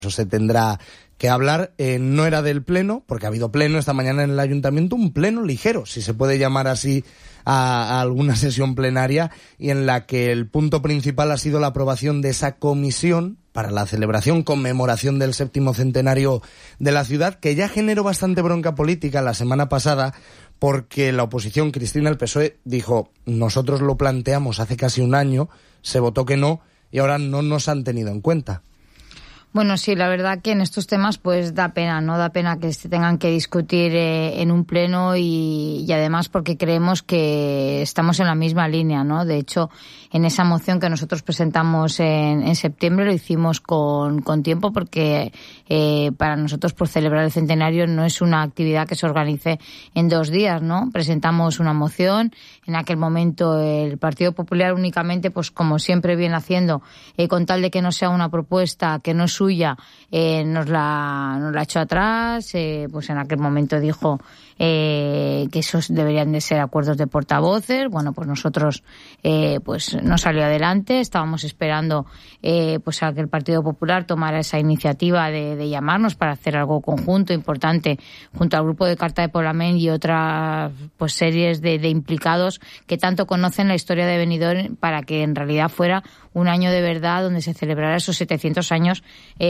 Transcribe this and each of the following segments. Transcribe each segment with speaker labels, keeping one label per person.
Speaker 1: eso se tendrá que hablar. No era del pleno, porque ha habido pleno esta mañana en el ayuntamiento, un pleno ligero, si se puede llamar así a alguna sesión plenaria, y en la que el punto principal ha sido la aprobación de esa comisión para la celebración, conmemoración del 7º centenario de la ciudad, que ya generó bastante bronca política la semana pasada, porque la oposición, Cristina, el PSOE, dijo: nosotros lo planteamos hace casi un año, se votó que no, y ahora no nos han tenido en cuenta.
Speaker 2: Bueno, sí, la verdad que en estos temas pues da pena, ¿no? Da pena que se tengan que discutir en un pleno y además porque creemos que estamos en la misma línea, ¿no? De hecho, en esa moción que nosotros presentamos en septiembre lo hicimos con tiempo porque para nosotros por celebrar el centenario no es una actividad que se organice en 2 días, ¿no? Presentamos una moción, en aquel momento el Partido Popular únicamente, pues como siempre viene haciendo, con tal de que no sea una propuesta que no es suya, nos la echó atrás, pues en aquel momento dijo que esos deberían de ser acuerdos de portavoces. Bueno, pues nosotros pues no salió adelante, estábamos esperando pues a que el Partido Popular tomara esa iniciativa de llamarnos para hacer algo conjunto, importante, junto al grupo de Carta de Poblament y otras pues series de implicados que tanto conocen la historia de Benidorm, para que en realidad fuera un año de verdad donde se celebrara esos 700 años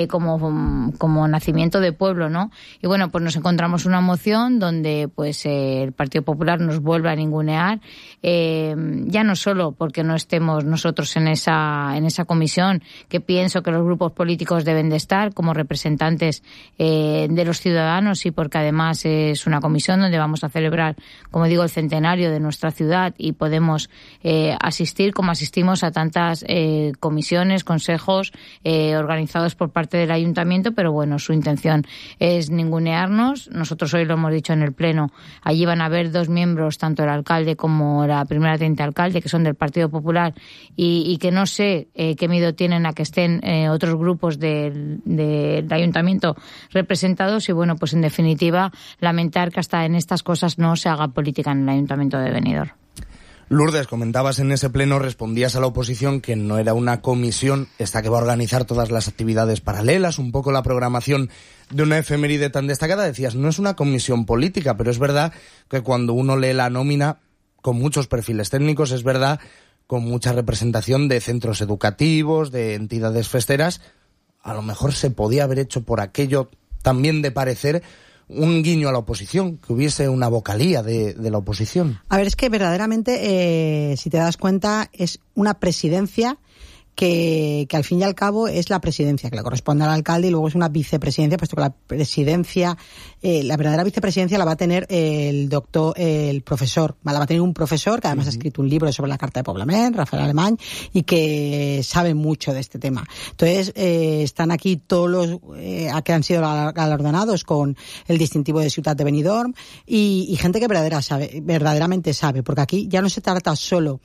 Speaker 2: como nacimiento de pueblo, ¿no? Y bueno, pues nos encontramos una moción donde pues el Partido Popular nos vuelve a ningunear, ya no solo porque no estemos nosotros en esa comisión, que pienso que los grupos políticos deben de estar como representantes de los ciudadanos, y porque además es una comisión donde vamos a celebrar, como digo, el centenario de nuestra ciudad, y podemos asistir como asistimos a tantas comisiones, consejos organizados por parte del ayuntamiento, pero bueno, su intención es ningunearnos. Nosotros hoy lo hemos dicho en el pleno, allí van a haber 2 miembros, tanto el alcalde como la primera teniente alcalde, que son del Partido Popular, y que no sé qué miedo tienen a que estén otros grupos del ayuntamiento representados. Y bueno, pues en definitiva lamentar que hasta en estas cosas no se haga política en el ayuntamiento de Benidorm.
Speaker 1: Lourdes, comentabas en ese pleno, respondías a la oposición que no era una comisión esta que va a organizar todas las actividades paralelas, un poco la programación de una efeméride tan destacada. Decías, no es una comisión política, pero es verdad que cuando uno lee la nómina, con muchos perfiles técnicos, es verdad, con mucha representación de centros educativos, de entidades festeras, a lo mejor se podía haber hecho por aquello también de parecer un guiño a la oposición, que hubiese una vocalía de la oposición.
Speaker 3: A ver, es que verdaderamente, si te das cuenta, es una presidencia que al fin y al cabo es la presidencia que le corresponde al alcalde, y luego es una vicepresidencia, puesto que la presidencia, la verdadera vicepresidencia la va a tener el profesor, la va a tener un profesor que además ha escrito un libro sobre la Carta de Poblament, Rafael Alemany, y que sabe mucho de este tema. Entonces, están aquí todos los que han sido galardonados con el distintivo de Ciutat de Benidorm, y gente que verdaderamente sabe, porque aquí ya no se trata solo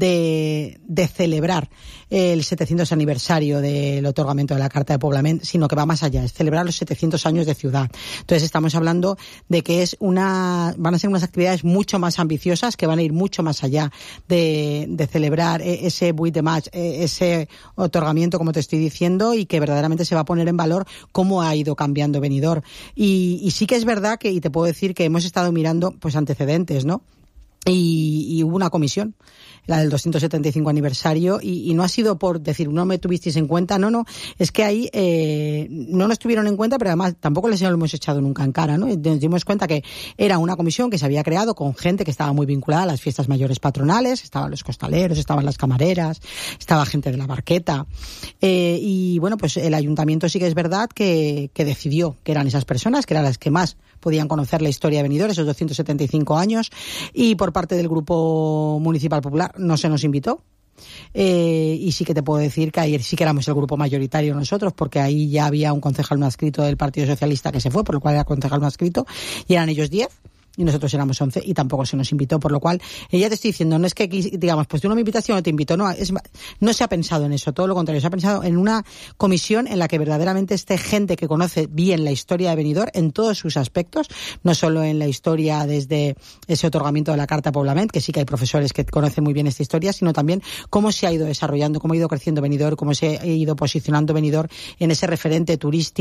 Speaker 3: de celebrar el 700 aniversario del otorgamiento de la Carta de Poblament, sino que va más allá, es celebrar los 700 años de ciudad. Entonces estamos hablando de que van a ser unas actividades mucho más ambiciosas, que van a ir mucho más allá de celebrar ese 8 de maig, ese otorgamiento, como te estoy diciendo, y que verdaderamente se va a poner en valor cómo ha ido cambiando Benidorm. Y sí que es verdad que, y te puedo decir que hemos estado mirando pues antecedentes, ¿no? Y hubo una comisión, la del 275 aniversario, y no ha sido por decir no me tuvisteis en cuenta, no, es que ahí no nos tuvieron en cuenta, pero además tampoco les lo hemos echado nunca en cara, ¿no? Nos dimos cuenta que era una comisión que se había creado con gente que estaba muy vinculada a las fiestas mayores patronales, estaban los costaleros, estaban las camareras, estaba gente de la Barqueta, y bueno, pues el ayuntamiento sí que es verdad que decidió que eran esas personas, que eran las que más podían conocer la historia de Benidorm, esos 275 años, y por parte del Grupo Municipal Popular no se nos invitó. Y sí que te puedo decir que ayer sí que éramos el grupo mayoritario nosotros, porque ahí ya había un concejal no adscrito del Partido Socialista que se fue, por lo cual era concejal no adscrito, y eran ellos 10. y nosotros éramos 11 y tampoco se nos invitó, por lo cual, ya te estoy diciendo, no es que, digamos, pues tú no me invitaste o no te invito, no, no se ha pensado en eso, todo lo contrario, se ha pensado en una comisión en la que verdaderamente esté gente que conoce bien la historia de Benidorm en todos sus aspectos, no solo en la historia desde ese otorgamiento de la Carta Poblament, que sí que hay profesores que conocen muy bien esta historia, sino también cómo se ha ido desarrollando, cómo ha ido creciendo Benidorm, cómo se ha ido posicionando Benidorm en ese referente turístico